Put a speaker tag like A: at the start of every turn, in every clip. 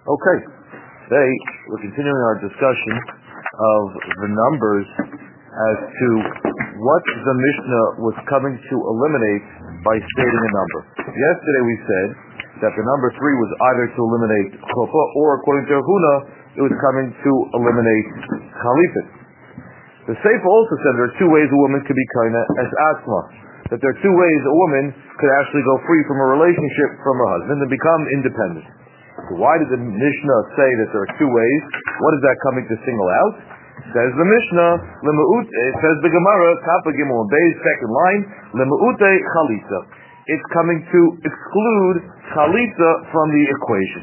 A: Okay, today we're continuing our discussion of the numbers as to what the Mishnah was coming to eliminate by stating a number. Yesterday we said that the number 3 was either to eliminate Chofa or, according to Huna, it was coming to eliminate Chalifat. The Sefer also said there are 2 ways a woman could be kaina as Atzma. That there are 2 ways a woman could actually go free from a relationship from her husband and become independent. So why did the Mishnah say that there are 2 ways? What is that coming to single out? Says the Mishnah, it says the Gemara, Kappa Gimel and Beis, second line, Lemeute Chalitza. It's coming to exclude Chalitza from the equation.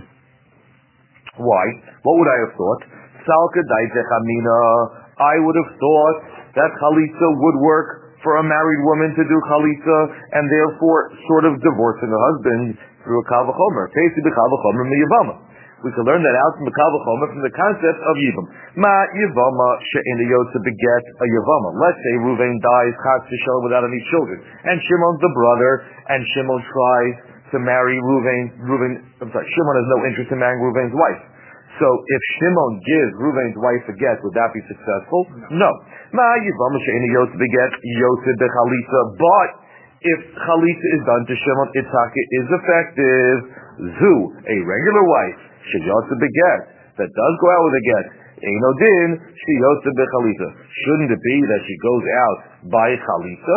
A: Why? What would I have thought? Salka Daite Chamina. I would have thought that Chalitza would work for a married woman to do Chalitza and therefore sort of divorcing her husband through a Kal V'chomer. Pesi b'Kal V'chomer miyavama. We can learn that out from the Kal V'chomer from the concept of Yivam. Ma Yavama she'ena yotze beget a Yavama. Let's say Reuven dies chas v'shel without any children, and Shimon's the brother, and Shimon tries to marry Shimon has no interest in marrying Reuven's wife. So if Shimon gives Reuven's wife a get, would that be successful? No. Ma Yavama she'ena yotze beget yotze b'chalitza. But if chalitza is done to Shimon, Itzhak is effective. Zu, a regular wife, sheyotze beget, that does go out with a get, eino din, sheyotze bechalitza. Shouldn't it be that she goes out by chalitza?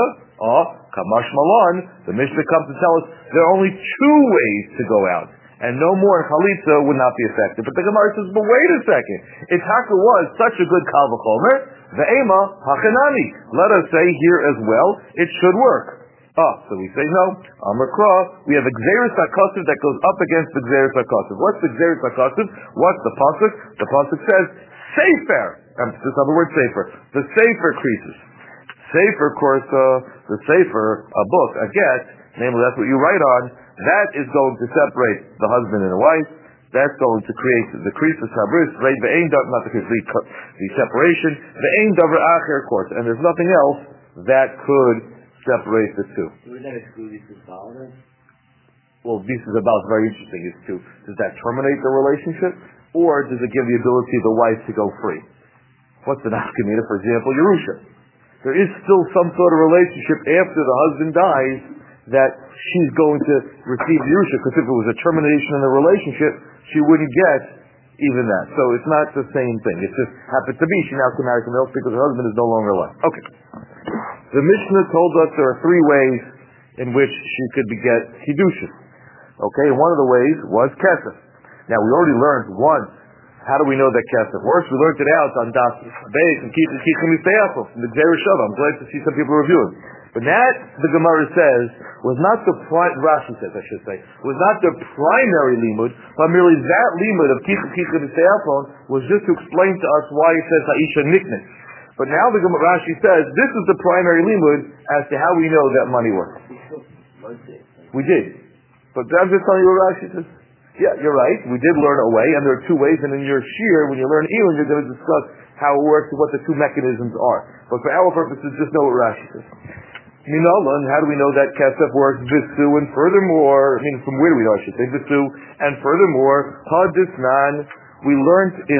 A: Kamash malan, the Mishnah comes to tell us there are only 2 ways to go out, and no more chalitza would not be effective. But the Gemara says, but wait a second, Itzhak was such a good Kal V'chomer, ve'ema hachanami. Let us say here as well, it should work. So we say no. Amar Kra, we have a Gzeirus HaKosiv that goes up against the Gzeirus HaKosiv. What's the Gzeirus HaKosiv? What's the pasuk? The pasuk says Sefer. Emphasis on the word Sefer. The Sefer creases. Sefer, of course, the Sefer, a book, a get, namely that's what you write on. That is going to separate the husband and the wife. That's going to create the creases habris, right? Not the separation. The ain davar acher, of course, and there's nothing else that could separate the 2.
B: Would that exclude these 2 followers?
A: Well, this is about very interesting. Does that terminate the relationship, or does it give the ability of the wife to go free? What's the nafkamina? For example, Yerusha. There is still some sort of relationship after the husband dies that she's going to receive Yerusha, because if it was a termination in the relationship, she wouldn't get even that. So it's not the same thing. It just happens to be she now can marry someone else because her husband is no longer alive. Okay. The Mishnah told us there are 3 ways in which she could get Kiddushin. Okay, and one of the ways was Kesef. Now, we already learned once, how do we know that Kesef works? We learned it out on Das Beis and Kichim Yisayafo from the Gzeir Shava. I'm glad to see some people reviewing. But that, the Gemara says, was not the Rashi says, I should say, was not the primary limud, but merely that limud of Kichim Yisayafo was just to explain to us why it says Ha'isha Niknet. But now the Rashi says this is the primary limud as to how we know that money works. We did. But I'm just telling you what Rashi says. Yeah, you're right. We did learn a way, and there are 2 ways, and in your shir, when you learn Elon, you're going to discuss how it works and what the 2 mechanisms are. But for our purposes, just know what Rashi says. Minolan, how do we know that Kesef works? Visu, and furthermore, from where do we know, I should say, Visu, and furthermore, Hadisnan, we learned in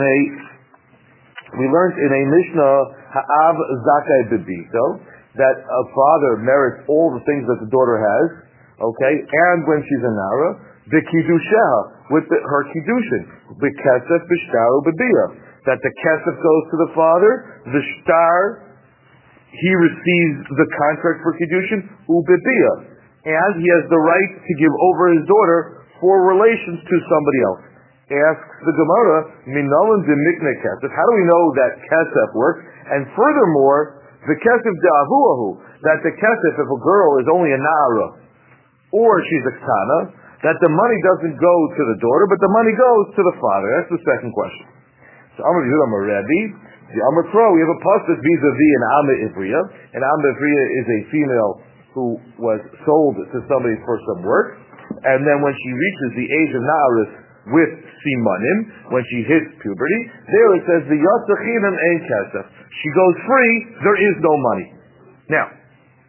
A: a Mishnah, Ha'av Zakai Bebito, that a father merits all the things that the daughter has, okay, and when she's a Nara, B'Kiddusheha, with her Kiddushin, B'Kesef B'Shtar B'Biyah, that the Kesef goes to the father, the Shtar, he receives the contract for Kiddushin, U'B'Biyah, and he has the right to give over his daughter for relations to somebody else. Asks the Gemara, Minolan de Mikne Kesef. How do we know that Kesef works? And furthermore, the Kesef de Avuahu, that the Kesef, if a girl is only a Na'ara, or she's a Ktana, that the money doesn't go to the daughter, but the money goes to the father. That's the second question. So Amar Yehuda Rebbe, the Amar Kro, we have a pasuk vis-a-vis an Amma Ivriya. An Amma Ivriya is a female who was sold to somebody for some work, and then when she reaches the age of Na'aris, with simanim, when she hits puberty, there it says, the Yatzachinam ein kesef. She goes free, there is no money. Now,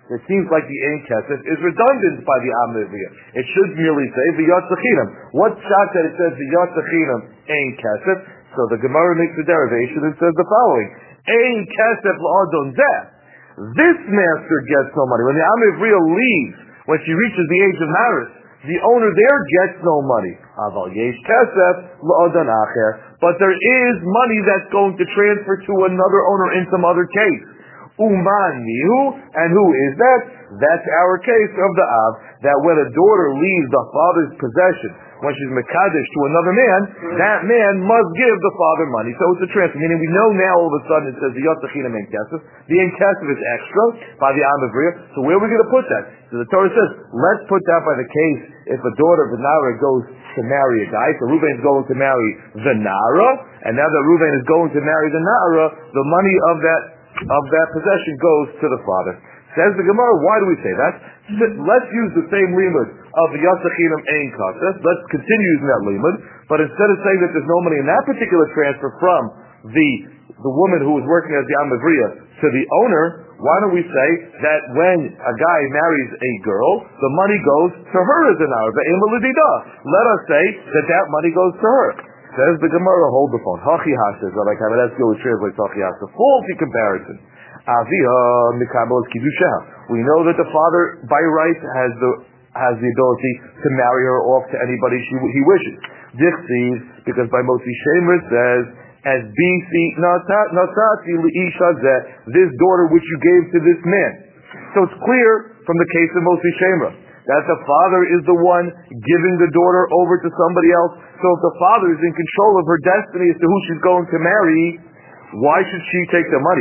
A: It seems like the Ein Kesef is redundant by the Am Ivriya. It should merely say V'Yatzachinam. What's shocked that it says V'Yatzachinam Ein Kesef? So the Gemara makes a derivation and says the following: Ein Kesef L'Adon Zeh. This master gets no money. When the Am Ivriya leaves, when she reaches the age of marriage, the owner there gets no money. Aval Yesh Kesef L'Adon Acher. But there is money that's going to transfer to another owner in some other case. Uman Mihu, and who is that? That's our case of the Av, that when a daughter leaves the father's possession, when she's Mekadesh to another man, that man must give the father money. So it's a transfer, meaning we know now all of a sudden it says the Yotzachina Ein Kesef. The Ein Kesef is extra by the Am Ivriya. So where are we going to put that? So the Torah says, let's put that by the case if a daughter of the Nara goes to marry a guy. So Reuven is going to marry the Nara, and now that Reuven is going to marry the Nara, the money of that possession goes to the father. Says the Gemara, why do we say that? Let's use the same limud of the Yasachinam Ein Kasef. Let's continue using that limud, but instead of saying that there's no money in that particular transfer from the woman who was working as the Am Ivriya to the owner, why don't we say that when a guy marries a girl, the money goes to her as an hour. Let us say that money goes to her. Says the Gemara, hold the phone. Hachi Hashes, I like how it has to go with translate Hachi Hashes. Faulty comparison. Avia Mikabel Kiddusha. We know that the father, by right, has the ability to marry her off to anybody he wishes. Dichsiv, because by Motzi Shemer it says, as BC Nasati Liisha Zeh, this daughter which you gave to this man. So it's clear from the case of Motzi Shemer that the father is the one giving the daughter over to somebody else. So if the father is in control of her destiny as to who she's going to marry, why should she take the money?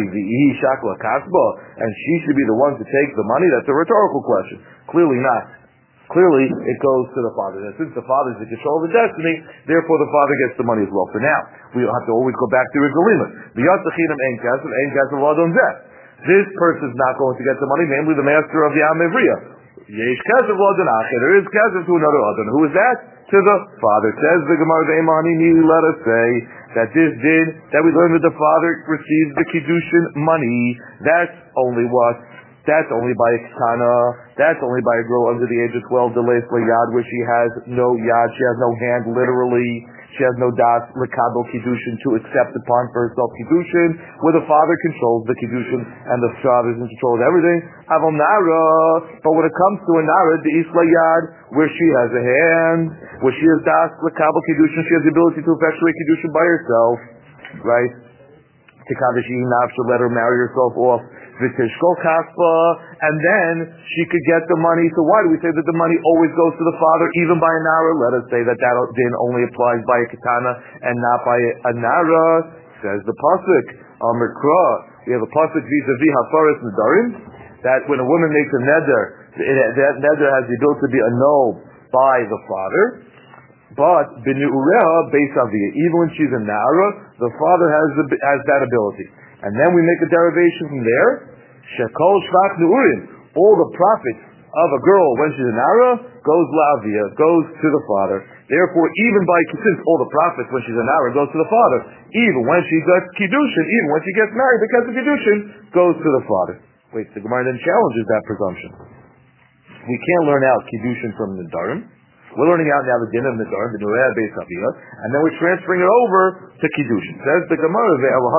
A: And she should be the one to take the money? That's a rhetorical question. Clearly not. Clearly, it goes to the father. And since the father is in control of the destiny, therefore the father gets the money as well. For now, we have to always go back to Rizalima. The Yatzachinam Ein Kesef, Ein Kesef L'Adon Zeh. This person is not going to get the money, namely the master of the Am Ivriya. Yesh Kesef L'Adon Acher. There is Kesef to another Adon. Who is that? To the father. Says the Gemara Ve'emani, let us say that this did, that we learned that the father receives the Kiddushin money. That's only what? That's only by a Ketana. That's only by a girl under the age of 12, Deleis Yad, where she has no Yad, she has no hand, literally. She has no Das, Lekabel Kiddushin, to accept upon for herself Kiddushin, where the father controls the Kiddushin, and the father is in control of everything. Aval Nara, but when it comes to a Nara, the Isla Yad, where she has a hand, where she has Das, Lekabel Kiddushin, she has the ability to effectuate Kiddushin by herself, right? Tikadashi Naf should let her marry herself off. V'tishkol kaspa, and then she could get the money. So why do we say that the money always goes to the father, even by a nara? Let us say that din only applies by a katana and not by a nara. Says the pasuk, Amr Kra. We have a pasuk vis-a-vis hafaras nedarim, that when a woman makes a neder, that neder has the ability to be annulled by the father. But b'ni'ureha based on even when she's a nara, the father has that ability. And then we make a derivation from there. Shekol shvach neurim. All the profits of a girl when she's an ara goes lavia, goes to the father. Therefore, even by since all the profits when she's an ara goes to the father, even when she gets kiddushin, even when she gets married because of kiddushin, goes to the father. Wait, the Gemara then challenges that presumption. We can't learn out kiddushin from Nedarim. We're learning out now the din of Nedarim, the Nureh Beis Aviyah, and then we're transferring it over to Kiddushin. Says the Gemara,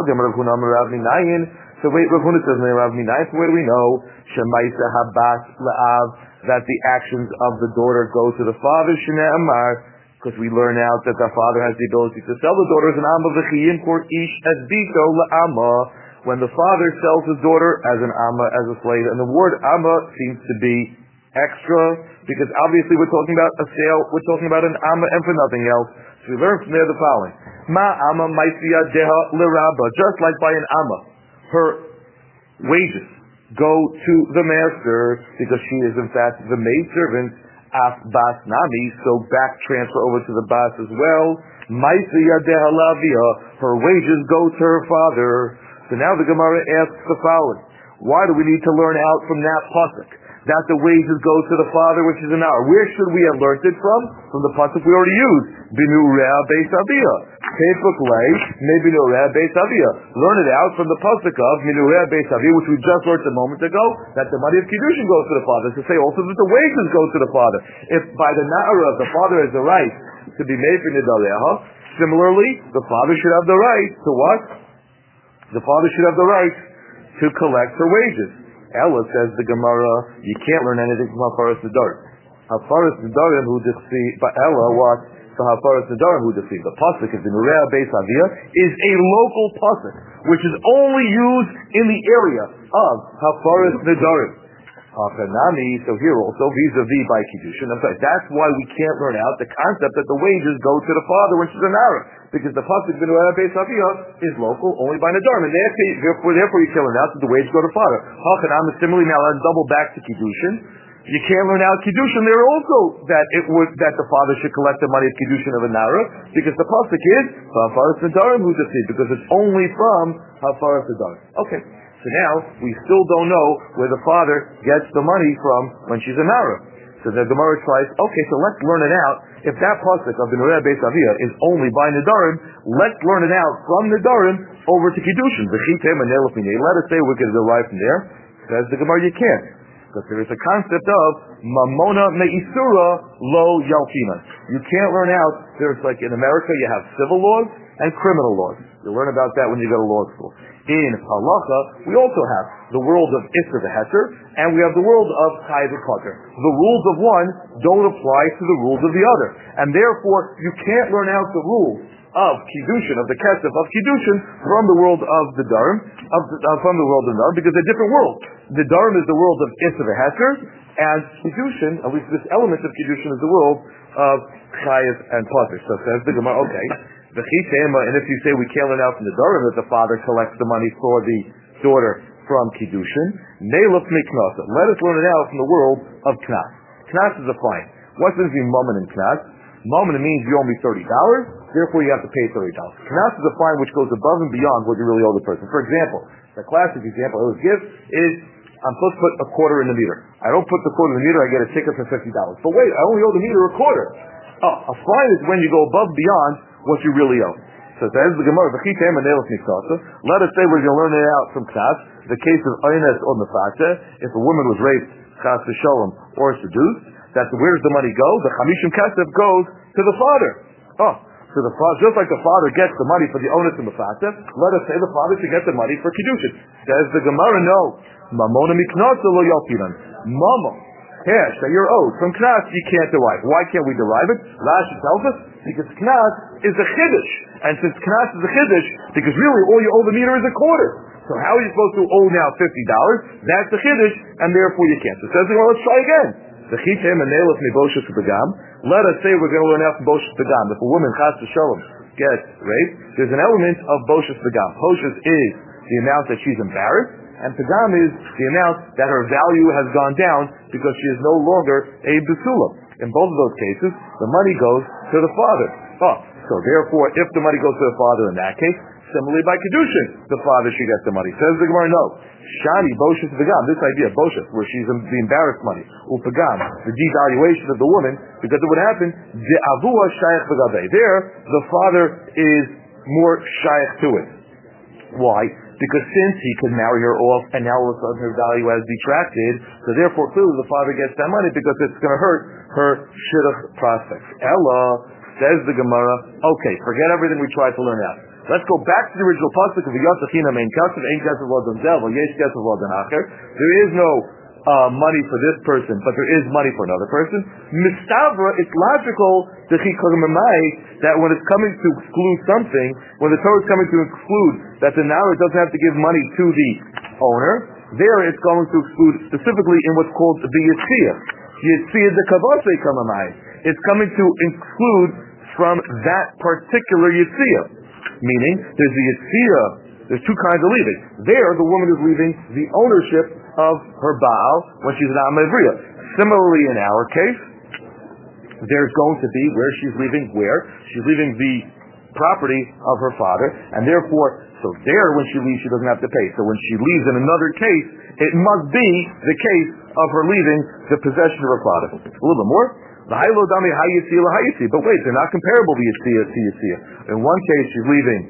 A: so wait, Rav Huna says, so where do we know? Shemaisa Habas La'av, that the actions of the daughter go to the father, Shnei Amar, because we learn out that the father has the ability to sell the daughter as an Amma V'chiyin for Ish as Bito La'ama, when the father sells his daughter as an Amma, as a slave, and the word Amma seems to be extra, because obviously we're talking about a sale, we're talking about an amma and for nothing else. So we learn from there the following. Ma amma maisiya deha lirabba, just like by an amma, her wages go to the master, because she is in fact the maidservant, af bas nami, so back transfer over to the bas as well. Maisiya deha lavia, her wages go to her father. So now the Gemara asks the following. Why do we need to learn out from that pasuk that the wages go to the father, which is an hour? Where should we have learned it from? From the pasuk we already used, Binu Rea Beis Aviyah. Tefuk lay, maybe Minureh Beis Avia. Learn it out from the pasuk of Minureh Beis Avia, which we just learned a moment ago, that the money of Kiddushin goes to the father. To say also that the wages go to the father. If by the Na'ara the father has the right to be made for Nidaleha, similarly, the father should have the right to what? The father should have the right to collect her wages. Ella says the Gemara, you can't learn anything from Hafaras Nedarim. Hafaras Nedarim who deceive, but Ella what? The Hafaras Nedarim who deceive. The pasuk of the Minureh Beis Avia is a local pasuk, which is only used in the area of Hafaras Nedarim. So here also, vis-a-vis by Kiddushin. That's why we can't learn out the concept that the wages go to the father when she's a Nara. Because the pasuk Minureh Beis Avia is local only by Nedarim. And therefore you can't learn out that the wages go to father. Similarly, now let's double back to Kiddushin. You can't learn out Kiddushin there also that the father should collect the money of Kiddushin of a Nara, because the pasuk is Hafaras Nedarim who deceived, because it's only from Hafaras Nedarim. Okay. So now, we still don't know where the father gets the money from when she's a Nara. So the Gemara tries, okay, so let's learn it out. If that pasuk of the Minureh Beis Avia is only by Nedarim, let's learn it out from Nedarim over to Kiddushin. Let us say we're going to derive from there. Says the Gemara, you can't. Because there is a concept of Mamona Me'isura Lo Yaltina. You can't learn out, there's like in America you have civil laws and criminal laws. You'll learn about that when you go to law school. In Halacha, we also have the world of Isser v'Heter, and we have the world of Chayav v'Pater. The rules of one don't apply to the rules of the other. And therefore, you can't learn out the rules of Kiddushin, of the Kesef of Kiddushin, from the world of the Dharam, because they're different worlds. The Dharam is the world of Isser v'Heter, and Kiddushin, at least this element of Kiddushin, is the world of Chayav and Pater. So says the Gemara, okay, and if you say we can't learn out from the Dharam that the father collects the money for the daughter from Kiddushin, Neiluf Miknasa. Let us learn it out from the world of Knas. Knas is a fine. What does mean Mammon in Knas? Mammon means you owe me $30, therefore you have to pay $30. Knas is a fine which goes above and beyond what you really owe the person. For example, the classic example I always give is I'm supposed to put a quarter in the meter. I don't put the quarter in the meter, I get a ticket for $50. But wait, I only owe the meter a quarter. A fine is when you go above and beyond what you really owe. So says the Gemara, let us say we're going to learn it out from Knas, the case of Oynes or Mefateh, if a woman was raped, Chas v'Sholem, or seduced, that where does the money go? The Chamishim Kesef goes to the father. So the father, just like the father gets the money for the Oynes and Mefateh, let us say the father should get the money for Kiddushin. Says the Gemara, no. Mamona miknasa lo yalpinan. Mama, cash that you're owed from Knas, you can't derive. Why can't we derive it? Rashi tells us, because Knas is a Chiddush. And since Knas is a Chiddush, because really all you owe the meter is a quarter. So how are you supposed to owe now $50? That's the Chiddush, and therefore you can't. So it says, well, let's try again. Let us say we're going to learn out from Boshus Begam. If a woman, Chas v'Sholem, gets raped, there's an element of Boshus Begam. Boshus is the amount that she's embarrassed, and Pagam is the amount that her value has gone down because she is no longer a Besula. In both of those cases, the money goes to the father. So therefore, if the money goes to the father in that case, similarly by Kiddushin, the father should get the money. Says the Gemara, no. Shani, Boshus Pagam, this idea of Boshus, where she's the embarrassed money, Pagam, the devaluation of the woman, because it would happen, the Avua Shaykh Pagabe. There, the father is more Shaykh to it. Why? Because since he could marry her off and now all of a sudden her value has detracted, so therefore clearly the father gets that money because it's going to hurt her shidduch prospects. Ella, says the Gemara, okay, forget everything we tried to learn out. Let's go back to the original pasuk of Yosachina Mein Kasav, Ein Kasav Lo Donzel, Yesh Kasav Lo Donacher. There is no money for this person, but there is money for another person. Mistavra, it's logical that when it's coming to exclude something, when the Torah is coming to exclude that the Nara doesn't have to give money to the owner, there it's going to exclude specifically in what's called the Yitzhiyah. Yitzhiyah the Kavase Kamamai. It's coming to exclude from that particular Yitzhiyah. Meaning, there's the Yitzhiyah, there's two kinds of leaving. There, the woman is leaving the ownership of her Baal when she's an Amma Ivriya. Similarly, in our case, there's going to be where she's leaving the property of her father, and therefore, so there when she leaves, she doesn't have to pay. So when she leaves in another case, it must be the case of her leaving the possession of her father. A little bit more. But wait, they're not comparable to Yitzia. In one case, she's leaving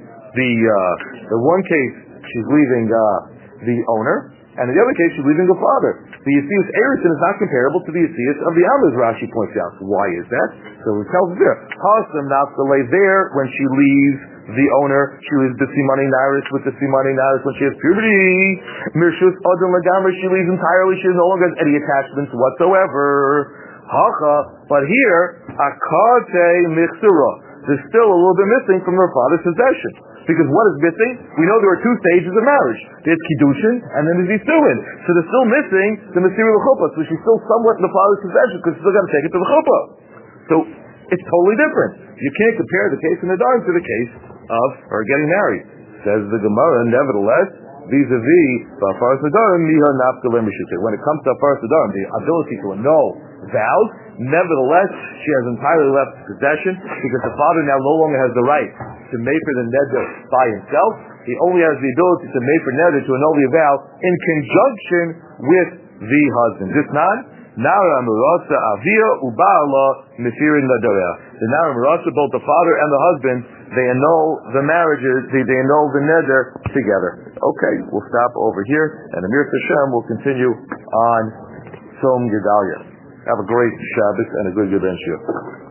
A: the owner, and in the other case, she's leaving the father. The Yitzias Erusin is not comparable to the Yitzias of the others, Rashi points out. Why is that? So it tells us there. Hasam not delay there when she leaves the owner. She leaves the Simani Naris with the Simani Naris when she has puberty. Mirshus Adam Lagamer, she leaves entirely. She no longer has any attachments whatsoever. Hacha, but here, Akate Mixura. There's still a little bit missing from her father's possession. Because what is missing? We know there are two stages of marriage. There's Kiddushin, and then there's Yisuin. So they're still missing the Mesiru L'Chuppah. So she's still somewhat in the father's possession, because she's still got to take it to the Chuppah. So it's totally different. You can't compare the case in the Nadarim to the case of her getting married. Says the Gemara, nevertheless, vis-a-vis Afaras Nadarim, Miha Nafkalem Mishite. When it comes to Afaras Nadarim, the ability to annul vows, nevertheless, she has entirely left possession, because the father now no longer has the right to make for the neder by himself. He only has the ability to make for neder to annul the vow in conjunction with the husband. This not Nara Murasa Avia Ubala Mesirin Nadareh. The Nara Murasa, both the father and the husband, they annul the marriages, they annul the neder together. Okay, we'll stop over here, and Amir Hashem will continue on Tzom Gedalia. Have a great Shabbos and a good Yom Shir.